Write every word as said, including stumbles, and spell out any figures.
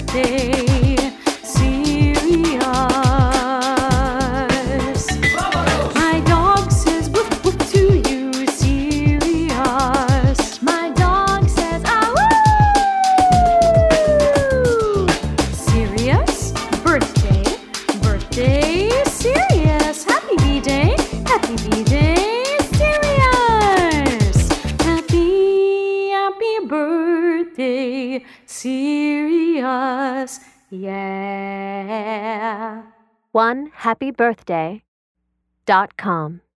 birthday, Sirius. My dog says woof woof to you, Sirius. My dog says ah woo. Sirius, birthday, birthday, Sirius. Happy B-Day, happy B-Day, Sirius. Happy, happy birthday, Sirius. Yeah. one happy birthday dot com